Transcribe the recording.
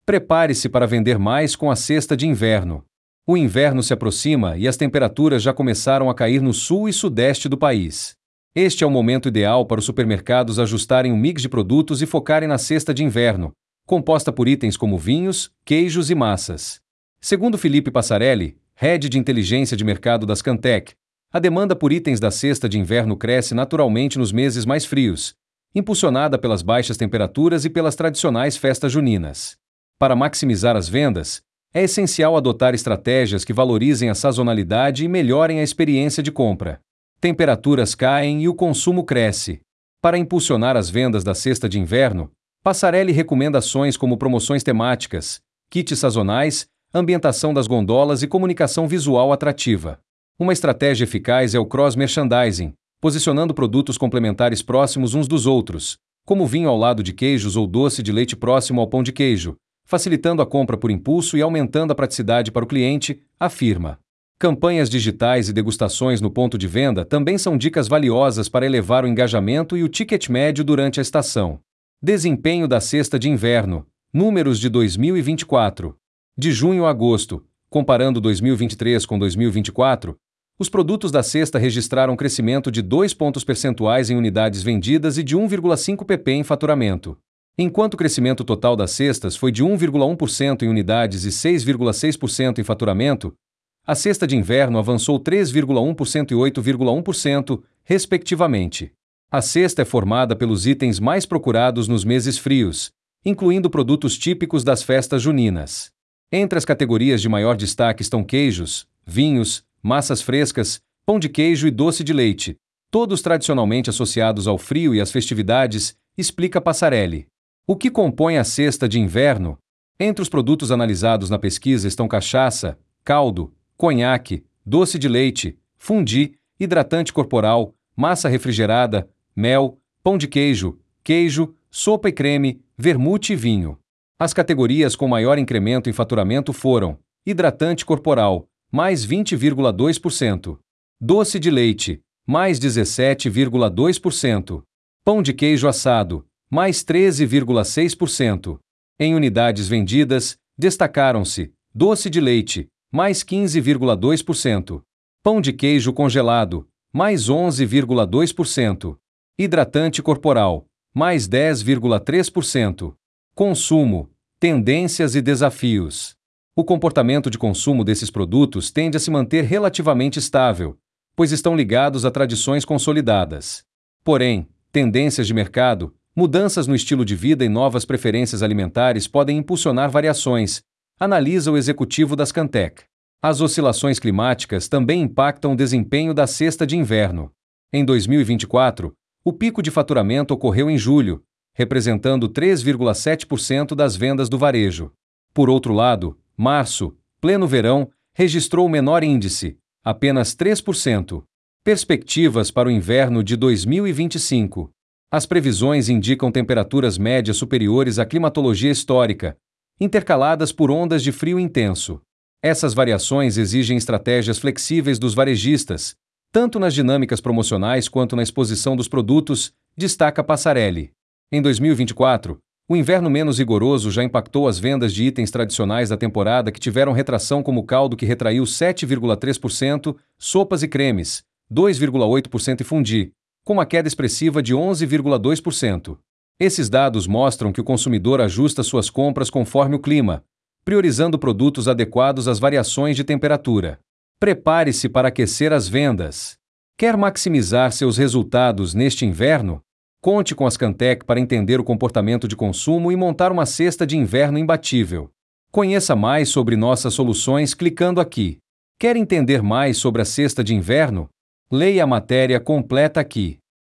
Prepare-se para vender mais com a cesta de inverno. O inverno se aproxima e as temperaturas já começaram a cair no sul e sudeste do país. Este é o momento ideal para os supermercados ajustarem o mix de produtos e focarem na cesta de inverno, composta por itens como vinhos, queijos e massas. Segundo Felipe Passarelli, head de inteligência de mercado da Scantec, a demanda por itens da cesta de inverno cresce naturalmente nos meses mais frios, impulsionada pelas baixas temperaturas e pelas tradicionais festas juninas. Para maximizar as vendas, é essencial adotar estratégias que valorizem a sazonalidade e melhorem a experiência de compra. Temperaturas caem e o consumo cresce. Para impulsionar as vendas da cesta de inverno, Passarelli recomenda ações como promoções temáticas, kits sazonais, ambientação das gondolas e comunicação visual atrativa. Uma estratégia eficaz é o cross-merchandising, posicionando produtos complementares próximos uns dos outros, como vinho ao lado de queijos ou doce de leite próximo ao pão de queijo, facilitando a compra por impulso e aumentando a praticidade para o cliente, afirma. Campanhas digitais e degustações no ponto de venda também são dicas valiosas para elevar o engajamento e o ticket médio durante a estação. Desempenho da cesta de inverno. Números de 2024. De junho a agosto, comparando 2023 com 2024, os produtos da cesta registraram crescimento de 2 pontos percentuais em unidades vendidas e de 1,5 pp em faturamento. Enquanto o crescimento total das cestas foi de 1,1% em unidades e 6,6% em faturamento, a cesta de inverno avançou 3,1% e 8,1%, respectivamente. A cesta é formada pelos itens mais procurados nos meses frios, incluindo produtos típicos das festas juninas. Entre as categorias de maior destaque estão queijos, vinhos, massas frescas, pão de queijo e doce de leite, todos tradicionalmente associados ao frio e às festividades, explica Passarelli. O que compõe a cesta de inverno? Entre os produtos analisados na pesquisa estão cachaça, caldo, conhaque, doce de leite, fundi, hidratante corporal, massa refrigerada, mel, pão de queijo, queijo, sopa e creme, vermute e vinho. As categorias com maior incremento em faturamento foram hidratante corporal, mais 20,2%, doce de leite, mais 17,2%, pão de queijo assado, mais 13,6%. Em unidades vendidas, destacaram-se doce de leite, mais 15,2%, pão de queijo congelado, mais 11,2%, hidratante corporal, mais 10,3%. Consumo, tendências e desafios. O comportamento de consumo desses produtos tende a se manter relativamente estável, pois estão ligados a tradições consolidadas. Porém, tendências de mercado, mudanças no estilo de vida e novas preferências alimentares podem impulsionar variações, analisa o executivo da Scantec. As oscilações climáticas também impactam o desempenho da cesta de inverno. Em 2024, o pico de faturamento ocorreu em julho, representando 3,7% das vendas do varejo. Por outro lado, março, pleno verão, registrou o menor índice, apenas 3%. Perspectivas para o inverno de 2025. As previsões indicam temperaturas médias superiores à climatologia histórica, intercaladas por ondas de frio intenso. Essas variações exigem estratégias flexíveis dos varejistas, tanto nas dinâmicas promocionais quanto na exposição dos produtos, destaca Passarelli. Em 2024, o inverno menos rigoroso já impactou as vendas de itens tradicionais da temporada que tiveram retração, como o caldo, que retraiu 7,3%, sopas e cremes, 2,8% e fundi, com uma queda expressiva de 11,2%. Esses dados mostram que o consumidor ajusta suas compras conforme o clima, priorizando produtos adequados às variações de temperatura. Prepare-se para aquecer as vendas. Quer maximizar seus resultados neste inverno? Conte com a Scantec para entender o comportamento de consumo e montar uma cesta de inverno imbatível. Conheça mais sobre nossas soluções clicando aqui. Quer entender mais sobre a cesta de inverno? Leia a matéria completa aqui.